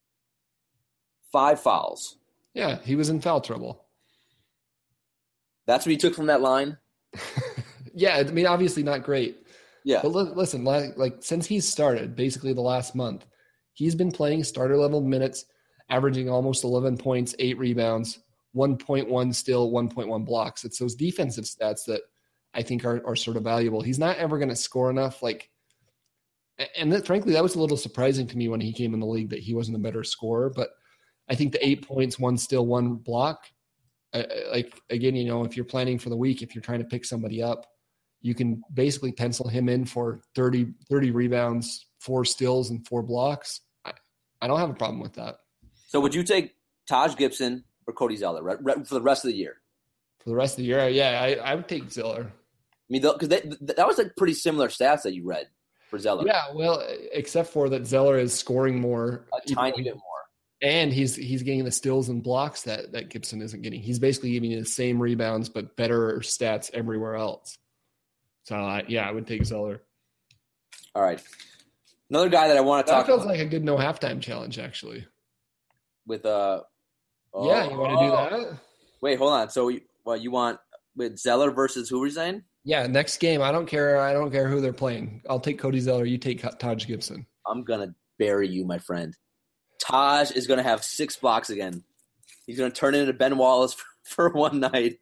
5 fouls. Yeah, he was in foul trouble. That's what you took from that line? Yeah, obviously not great. Yeah. But listen, since he's started, basically the last month, he's been playing starter level minutes, averaging almost 11 points, 8 rebounds, 1.1 steal, 1.1 blocks. It's those defensive stats that I think are sort of valuable. He's not ever going to score enough. Frankly, that was a little surprising to me when he came in the league that he wasn't a better scorer. But I think the 8 points, 1 steal, 1 block, again, if you're planning for the week, if you're trying to pick somebody up, you can basically pencil him in for 30 rebounds, 4 steals, and 4 blocks. I don't have a problem with that. So would you take Taj Gibson or Cody Zeller for the rest of the year? For the rest of the year, yeah, I would take Zeller. Because that was pretty similar stats that you read for Zeller. Yeah, well, except for that Zeller is scoring more. A tiny bit more. And he's getting the steals and blocks that Gibson isn't getting. He's basically giving you the same rebounds but better stats everywhere else. So, I would take Zeller. All right. Another guy that I want to talk about. That feels like a good no halftime challenge, actually. With yeah, you want to do that? Wait, hold on. So, you want with Zeller versus who were you saying? Yeah, next game. I don't care who they're playing. I'll take Cody Zeller. You take Taj Gibson. I'm gonna bury you, my friend. Taj is gonna have 6 blocks again. He's gonna turn into Ben Wallace for one night.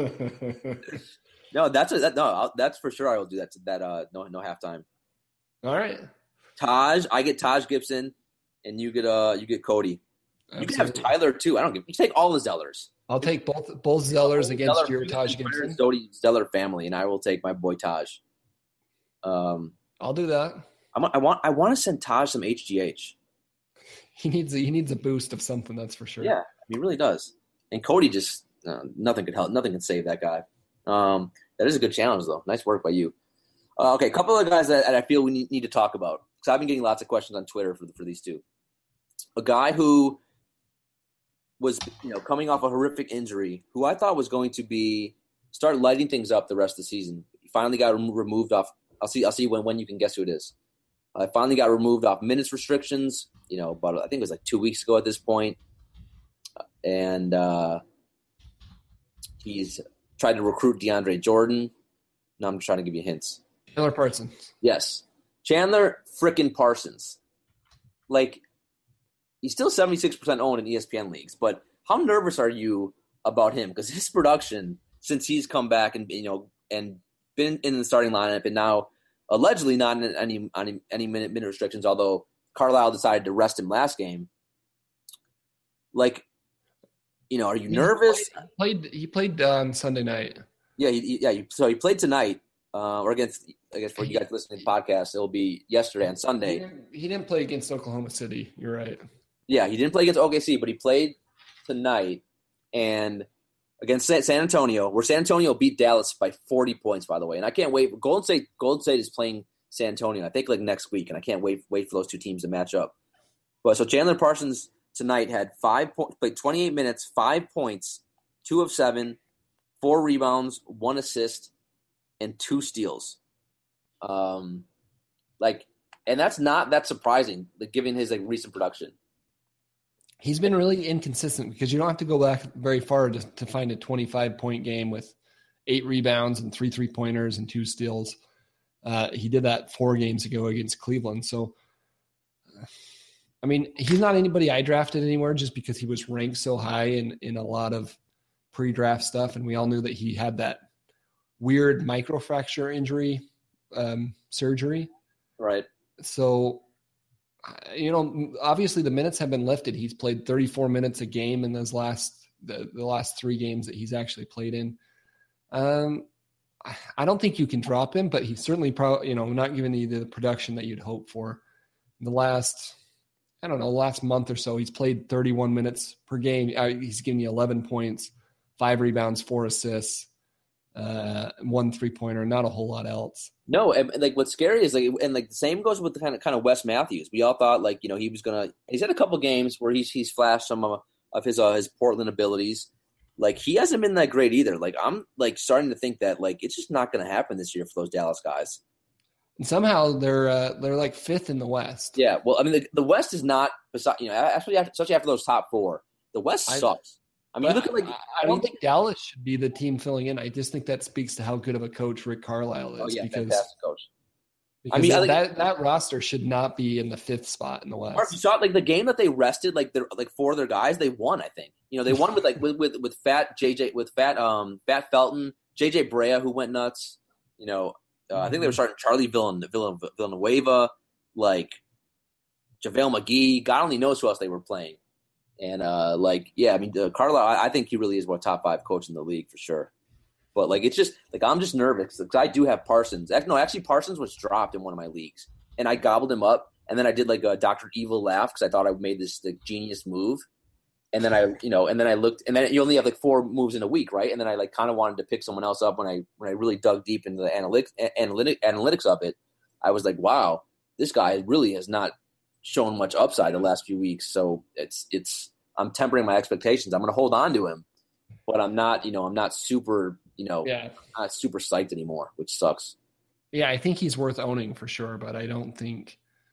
No, that's for sure. I will do that. No halftime. All right. Taj, I get Taj Gibson, and you get Cody. Absolutely. You can have Tyler too. I don't give. You take all the Zellers. I'll take both Zellers against your Taj Gibson. Zeller family, and I will take my boy Taj. I'll do that. I want to send Taj some HGH. He needs a boost of something, that's for sure. Yeah, he really does. And Cody just nothing could help. Nothing can save that guy. That is a good challenge, though. Nice work by you. Okay, a couple of guys that I feel we need to talk about, because I've been getting lots of questions on Twitter for these two. A guy who was coming off a horrific injury, who I thought was going to start lighting things up the rest of the season. He finally got removed off. I'll see when you can guess who it is. Finally got removed off minutes restrictions. About I think it was like 2 weeks ago at this point, and he's tried to recruit DeAndre Jordan. Now I'm trying to give you hints. Chandler Parsons. Yes. Chandler frickin' Parsons. Like, he's still 76% owned in ESPN leagues, but how nervous are you about him? Because his production, since he's come back and been in the starting lineup and now allegedly not in any minute restrictions, although Carlisle decided to rest him last game. Like, are you nervous? He played on Sunday night. Yeah, so he played tonight, or against, I guess for you guys listening to the podcast, it'll be yesterday on Sunday. He didn't play against Oklahoma City. You're right. Yeah, he didn't play against OKC, but he played tonight and against San Antonio, where San Antonio beat Dallas by 40 points, by the way. And I can't wait. Golden State is playing San Antonio, I think, like next week, and I can't wait for those two teams to match up. But so Chandler Parsons tonight had 5 points, played 28 minutes, 5 points, 2 of 7, 4 rebounds, 1 assist, and 2 steals. And that's not that surprising, given his recent production. He's been really inconsistent because you don't have to go back very far to find a 25-point game with 8 rebounds and 3 3-pointers and 2 steals. He did that 4 games ago against Cleveland. So, I mean, he's not anybody I drafted anywhere just because he was ranked so high in a lot of pre-draft stuff, and we all knew that he had that weird microfracture injury surgery. Right. So, obviously the minutes have been lifted. He's played 34 minutes a game in those the last 3 games that he's actually played in. I don't think you can drop him, but he's certainly not giving you the production that you'd hope for. In the last month or so, he's played 31 minutes per game. He's giving you 11 points, 5 rebounds, 4 assists, 1 3-pointer, not a whole lot else. No, and what's scary is the same goes with the kind of Wes Matthews. We all thought he was gonna. He's had a couple games where he's flashed some of his Portland abilities. He hasn't been that great either. I'm starting to think that it's just not going to happen this year for those Dallas guys. And somehow they're 5th in the West. Yeah, well, I mean the West is not, especially after those top 4. The West sucks. I mean, look at I don't think Dallas should be the team filling in. I just think that speaks to how good of a coach Rick Carlisle is. Oh yeah, fantastic coach. I mean, that roster should not be in the 5th spot in the West. Mark, you saw the game that they rested 4 of their guys. They won, I think. They won with fat JJ, with fat Felton, JJ Brea, who went nuts. I think they were starting Charlie Villanueva, JaVale McGee. God only knows who else they were playing. And Carlisle, I think he really is one top 5 coach in the league for sure. But it's just I'm just nervous because I do have Parsons. No, actually Parsons was dropped in one of my leagues, and I gobbled him up. And then I did a Dr. Evil laugh because I thought I made this genius move. And then I looked, and then you only have 4 moves in a week, right? And then I kind of wanted to pick someone else up when I really dug deep into the analytics of it. I was like, wow, this guy really has not shown much upside the last few weeks. So I'm tempering my expectations. I'm going to hold on to him, but I'm not super, not super psyched anymore, which sucks. Yeah, I think he's worth owning for sure, but I don't think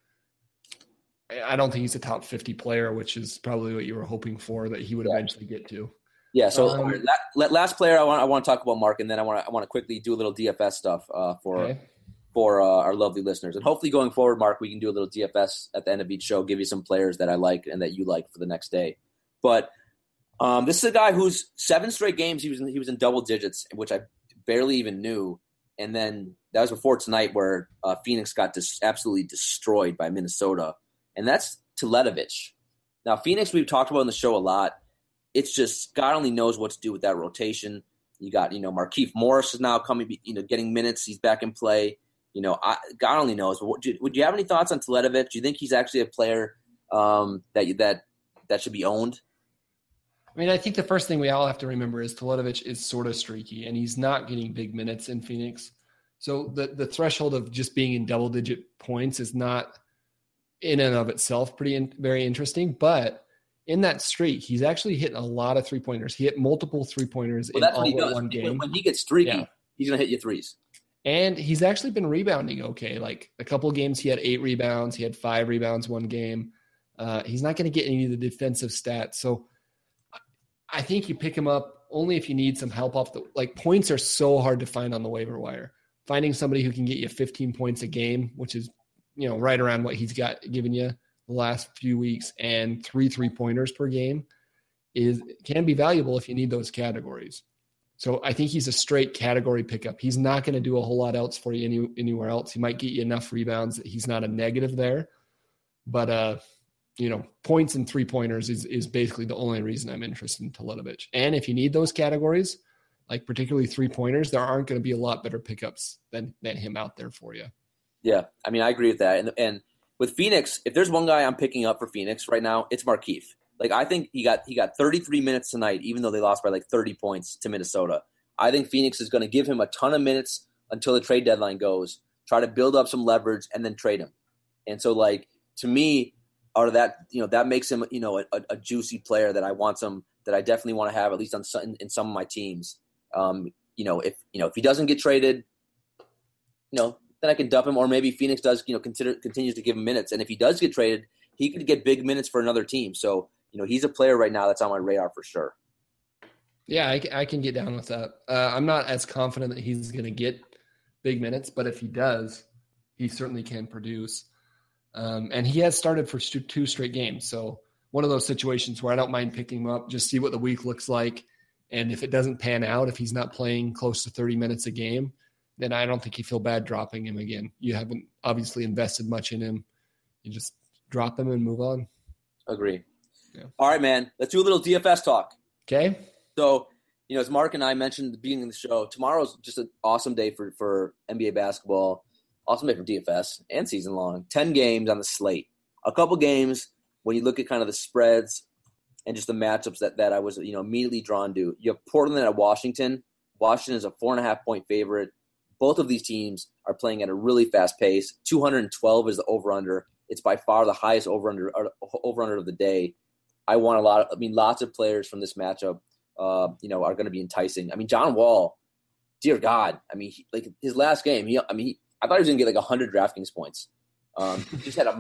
he's a top 50 player, which is probably what you were hoping for that he would eventually get to. Yeah. So last player I want to talk about, Mark, and then I want to quickly do a little DFS stuff for our lovely listeners, and hopefully going forward, Mark, we can do a little DFS at the end of each show, give you some players that I like and that you like for the next day. But this is a guy who's 7 straight games he was in double digits, which I barely even knew, and then that was before tonight where Phoenix got absolutely destroyed by Minnesota. And that's Teletovic. Now, Phoenix, we've talked about in the show a lot. It's just God only knows what to do with that rotation. You got, Markieff Morris is now coming, getting minutes. He's back in play. God only knows. But would you have any thoughts on Teletovic? Do you think he's actually a player that should be owned? I mean, I think the first thing we all have to remember is Teletovic is sort of streaky, and he's not getting big minutes in Phoenix. So the threshold of just being in double-digit points is not in and of itself very interesting. But in that streak, he's actually hitting a lot of three-pointers. He hit multiple three-pointers in all but one game. When he gets streaky, he's going to hit you threes. And he's actually been rebounding okay. Like a couple of games, he had 8 rebounds. He had 5 rebounds one game. He's not going to get any of the defensive stats. So I think you pick him up only if you need some help off the – like points are so hard to find on the waiver wire. Finding somebody who can get you 15 points a game, which is, right around what he's given you the last few weeks, and 3 3-pointers per game can be valuable if you need those categories. So I think he's a straight category pickup. He's not going to do a whole lot else for you anywhere else. He might get you enough rebounds that he's not a negative there. But, points and 3-pointers is basically the only reason I'm interested in Teletovic. And if you need those categories, like particularly 3-pointers, there aren't going to be a lot better pickups than him out there for you. Yeah, I mean, I agree with that. And with Phoenix, if there's one guy I'm picking up for Phoenix right now, it's Markieff. Like, I think he got 33 minutes tonight, even though they lost by 30 points to Minnesota. I think Phoenix is going to give him a ton of minutes until the trade deadline goes, try to build up some leverage, and then trade him. And so, to me, out of that, that makes him, a juicy player that I definitely want to have at least in some of my teams. If he doesn't get traded, then I can dump him, or maybe Phoenix does, continues to give him minutes. And if he does get traded, he could get big minutes for another team. So, he's a player right now that's on my radar for sure. Yeah, I can get down with that. I'm not as confident that he's going to get big minutes, but if he does, he certainly can produce. And he has started for 2 straight games. So one of those situations where I don't mind picking him up, just see what the week looks like. And if it doesn't pan out, if he's not playing close to 30 minutes a game, then I don't think you feel bad dropping him again. You haven't obviously invested much in him. You just drop him and move on. Agree. Yeah. All right, man. Let's do a little DFS talk. Okay. So, as Mark and I mentioned at the beginning of the show, tomorrow's just an awesome day for NBA basketball, awesome day for DFS and season long. 10 games on the slate. A couple games when you look at kind of the spreads and just the matchups that I was, immediately drawn to. You have Portland at Washington. Washington is a 4.5-point favorite. Both of these teams are playing at a really fast pace. 212 is the over-under. It's by far the highest over-under of the day. I want lots of players from this matchup, are going to be enticing. I mean, John Wall, dear God. I mean, his last game, I thought he was going to get 100 DraftKings points. He just had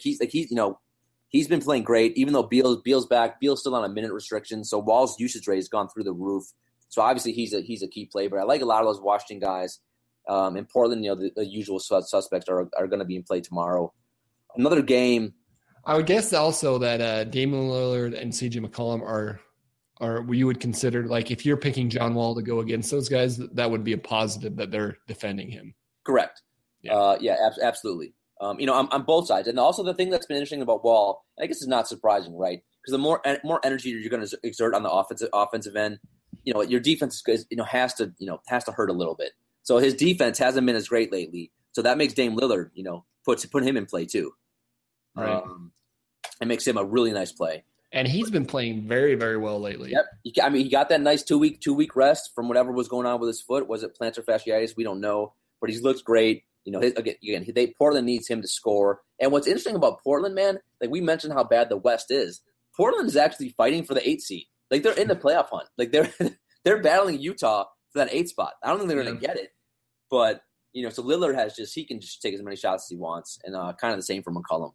he's been playing great, even though Beal's back. Beal's still on a minute restriction, so Wall's usage rate has gone through the roof. So obviously he's a key play, but I like a lot of those Washington guys. In Portland, the usual suspects are going to be in play tomorrow. Another game. I would guess also that Damian Lillard and CJ McCollum are you would consider, if you're picking John Wall to go against those guys, that would be a positive that they're defending him. Correct. Yeah. Absolutely. On both sides. And also the thing that's been interesting about Wall, I guess it's not surprising, right? Because the more energy you're going to exert on the offensive end, your defense has to hurt a little bit. So his defense hasn't been as great lately. So that makes Dame Lillard, put him in play too. Right. It makes him a really nice play. And he's been playing very, very well lately. Yep. He got that nice 2-week rest from whatever was going on with his foot. Was it plantar fasciitis? We don't know. But he's looked great. Portland needs him to score. And what's interesting about Portland, man, we mentioned how bad the West is. Portland is actually fighting for the 8th seed. They're in the playoff hunt. They're battling Utah for that 8th spot. I don't think they're going to get it. But, so Lillard he can just take as many shots as he wants. And kind of the same for McCollum.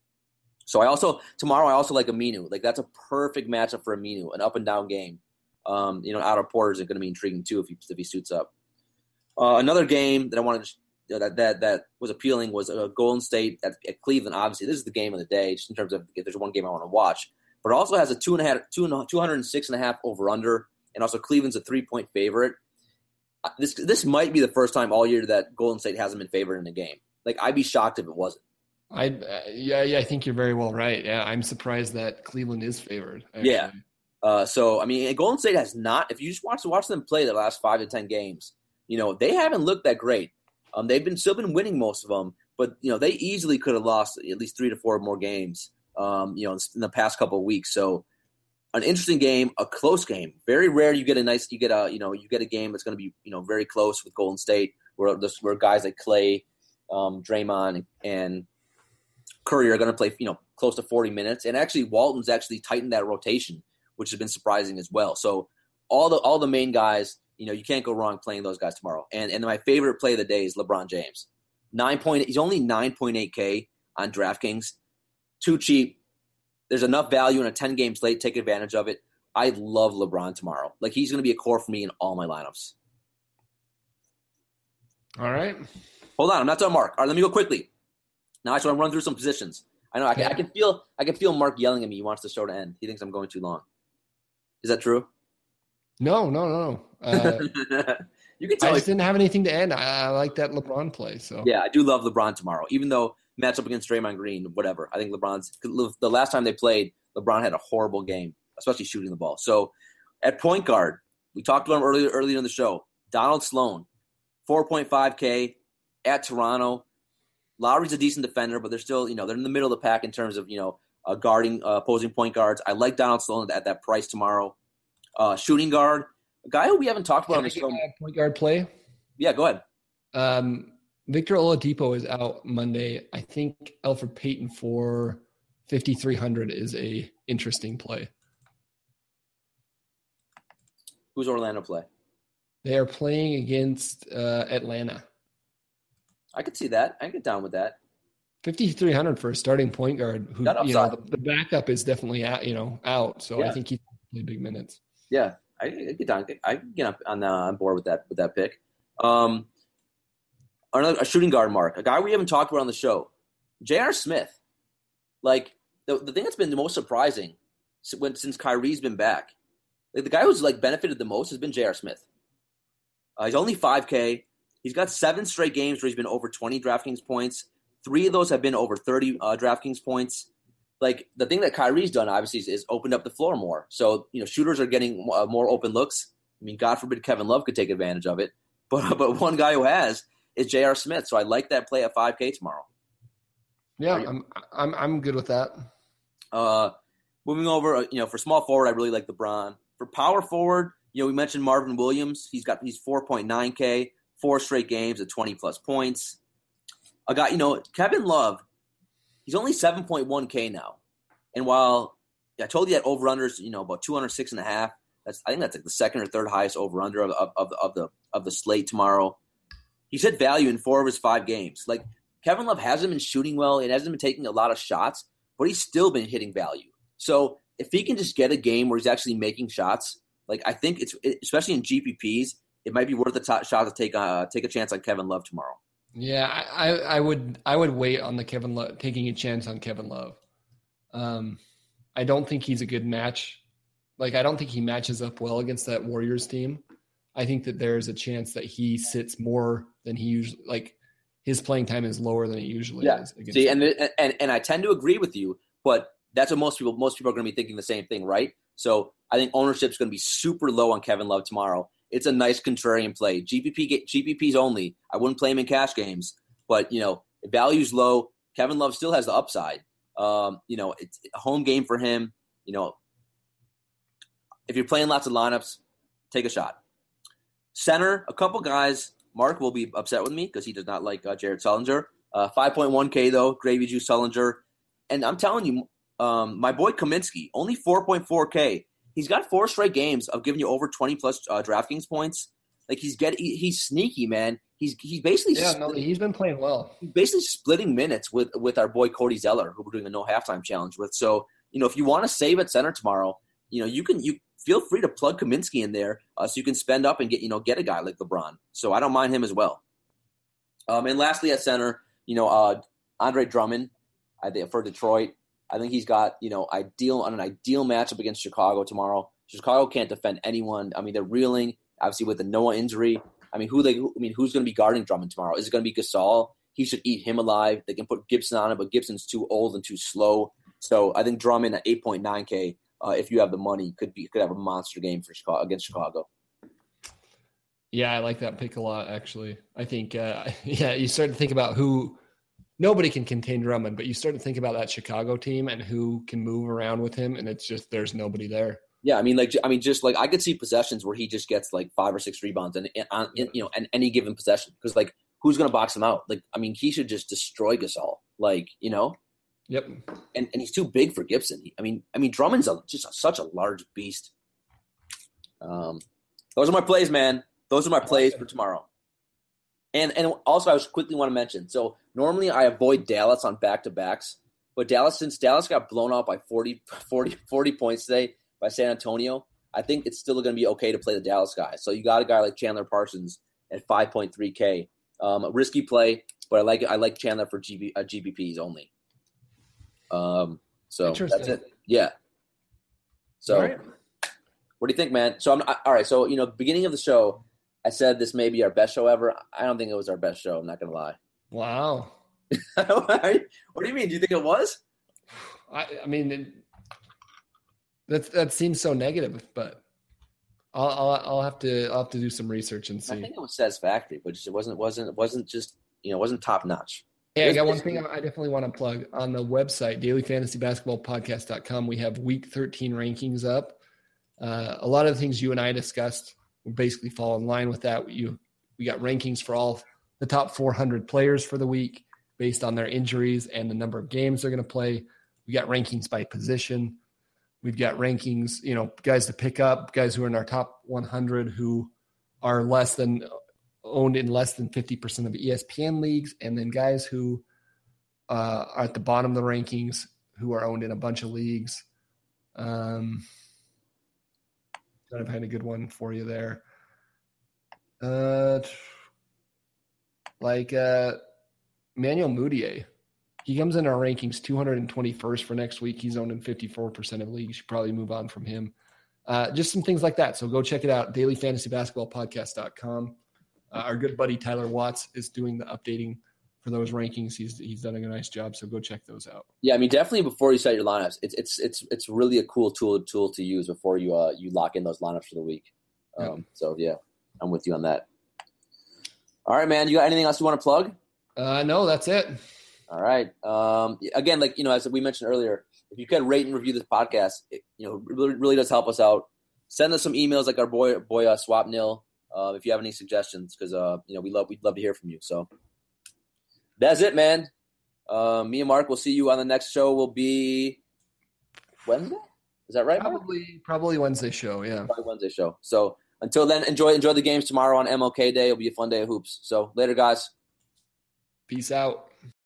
So tomorrow I also like Aminu. That's a perfect matchup for Aminu, an up and down game. Otto Porter is going to be intriguing too if he suits up. Another game that I wanted to that was appealing was Golden State at Cleveland. Obviously, this is the game of the day, just in terms of if there's one game I want to watch. But it also has a 206.5 over under, and also Cleveland's a 3-point favorite. This might be the first time all year that Golden State hasn't been favored in a game. I'd be shocked if it wasn't. I think you're very well right. Yeah, I'm surprised that Cleveland is favored. Actually. Yeah. Golden State has not. If you just watch them play the last 5 to 10 games, they haven't looked that great. They've still been winning most of them, but they easily could have lost at least 3 to 4 more games. In the past couple of weeks. So an interesting game, a close game. Very rare you get a game that's going to be very close with Golden State, where guys like Clay, Draymond, and Curry are going to play close to 40 minutes. And actually, Walton's actually tightened that rotation, which has been surprising as well. So all the main guys, you can't go wrong playing those guys tomorrow. And my favorite play of the day is LeBron James. He's only 9.8K on DraftKings. Too cheap. There's enough value in a 10-game slate. Take advantage of it. I love LeBron tomorrow. Like, he's going to be a core for me in all my lineups. All right. Hold on. I'm not done, Mark. All right, let me go quickly. Now I just want to run through some positions. I know I can feel Mark yelling at me. He wants the show to end. He thinks I'm going too long. Is that true? No. You can tell. I just didn't have anything to end. I like that LeBron play. So yeah, I do love LeBron tomorrow. Even though matchup against Draymond Green, whatever. I think the last time they played, LeBron had a horrible game, especially shooting the ball. So at point guard, we talked about him earlier in the show. Donald Sloan, 4.5K at Toronto. Lowry's a decent defender, but they're still, they're in the middle of the pack in terms of, guarding opposing point guards. I like Donald Sloan at that price tomorrow. Shooting guard, a guy who we haven't talked about on the show. Point guard play? Yeah, go ahead. Victor Oladipo is out Monday. I think Elfrid Payton for 5,300 is a interesting play. Who's Orlando play? They are playing against Atlanta. I could see that. I can get down with that. 5,300 for a starting point guard who, the backup is definitely out. So yeah. I think he can play big minutes. Yeah, I get down. I can get on board with that pick. A shooting guard, Mark, a guy we haven't talked about on the show, J.R. Smith. Like the thing that's been the most surprising since Kyrie's been back, like, the guy who's benefited the most has been J.R. Smith. He's only 5K. He's got 7 straight games where he's been over 20 DraftKings points. 3 of those have been over 30 DraftKings points. Like, the thing that Kyrie's done, obviously, is opened up the floor more. So, shooters are getting more open looks. I mean, God forbid Kevin Love could take advantage of it. But one guy who has is J.R. Smith. So I like that play at 5K tomorrow. Yeah, I'm good with that. Moving over, for small forward, I really like LeBron. For power forward, we mentioned Marvin Williams. He's 4.9K, 4 straight games at 20-plus points. I got, Kevin Love, he's only 7.1K now. And while I told you that over-unders, about 206.5, I think that's like the second or third highest over-under of the slate tomorrow. He's hit value in 4 of his 5 games. Like, Kevin Love hasn't been shooting well. It hasn't been taking a lot of shots, but he's still been hitting value. So if he can just get a game where he's actually making shots, like, I think especially in GPPs, it might be worth a shot to take a chance on Kevin Love tomorrow. Yeah, I would wait on the Kevin Love, taking a chance on Kevin Love. I don't think he's a good match. Like, I don't think he matches up well against that Warriors team. I think that there's a chance that he sits more than he usually, like, his playing time is lower than it usually is. See, and I tend to agree with you, but that's what most people are going to be thinking the same thing, right? So I think ownership is going to be super low on Kevin Love tomorrow. It's a nice contrarian play. GPPs only. I wouldn't play him in cash games, but value's low. Kevin Love still has the upside. It's a home game for him. If you're playing lots of lineups, take a shot. Center, a couple guys. Mark will be upset with me because he does not like Jared Sullinger. 5.1K though, Gravy Juice Sullinger. And I'm telling you, my boy Kaminsky, only 4.4K. He's got 4 straight games of giving you over 20-plus DraftKings points. Like, he's sneaky, man. He's basically he's been playing well. He's basically splitting minutes with our boy Cody Zeller, who we're doing a no halftime challenge with. So, if you want to save at center tomorrow, you feel free to plug Kaminsky in there so you can spend up and get a guy like LeBron. So I don't mind him as well. And lastly at center, Andre Drummond, I think for Detroit. I think he's got, an ideal matchup against Chicago tomorrow. Chicago can't defend anyone. I mean, they're reeling, obviously, with the Noah injury. I mean, who's going to be guarding Drummond tomorrow? Is it going to be Gasol? He should eat him alive. They can put Gibson on it, but Gibson's too old and too slow. So I think Drummond at 8.9K, if you have the money, could have a monster game for against Chicago. Yeah, I like that pick a lot, actually. I think, you start to think about who – nobody can contain Drummond, but you start to think about that Chicago team and who can move around with him, and it's just there's nobody there. Yeah, I mean, just like I could see possessions where he just gets like 5 or 6 rebounds and on and any given possession, because like who's gonna box him out? Like, I mean, he should just destroy Gasol. Like, Yep. And he's too big for Gibson. I mean, Drummond's such a large beast. Those are my plays, man. Those are my plays for tomorrow. And also, I quickly want to mention. So normally I avoid Dallas on back-to-backs, but since Dallas got blown out by 40 points today by San Antonio, I think it's still going to be okay to play the Dallas guys. So you got a guy like Chandler Parsons at 5.3K. A risky play, but I like Chandler for GPPs only. So that's it. Yeah. So right. What do you think, man? So all right. So, beginning of the show, I said this may be our best show ever. I don't think it was our best show. I'm not going to lie. Wow. What do you mean? Do you think it was? I mean, that seems so negative, but I'll have to do some research and see. I think it was satisfactory, but it wasn't just wasn't top notch. Hey, I got one thing I definitely want to plug. On the website, dailyfantasybasketballpodcast.com, we have Week 13 rankings up. A lot of the things you and I discussed will basically fall in line with that. We got rankings for all the top 400 players for the week based on their injuries and the number of games they're going to play. We got rankings by position. We've got rankings, guys to pick up, guys who are in our top 100 who are owned in less than 50% of ESPN leagues, and then guys who are at the bottom of the rankings who are owned in a bunch of leagues. I've had a good one for you there. Manuel Mudiay. He comes in our rankings 221st for next week. He's owned in 54% of leagues. You should probably move on from him. Just some things like that. So go check it out, dailyfantasybasketballpodcast.com. Our good buddy Tyler Watts is doing the updating for those rankings. He's done a nice job, so go check those out. Yeah, I mean, definitely before you set your lineups, it's really a cool tool to use before you lock in those lineups for the week. So yeah, I'm with you on that. All right, man. You got anything else you want to plug? No, that's it. All right. Again, as we mentioned earlier, if you can rate and review this podcast, it really does help us out. Send us some emails like our boy Swapnil. If you have any suggestions, because we'd love to hear from you. So that's it, man. Me and Mark will see you on the next show. Will be Wednesday. Is that right? Probably Wednesday show. Yeah, probably Wednesday show. So until then, enjoy the games tomorrow on MLK Day. It'll be a fun day of hoops. So later, guys. Peace out.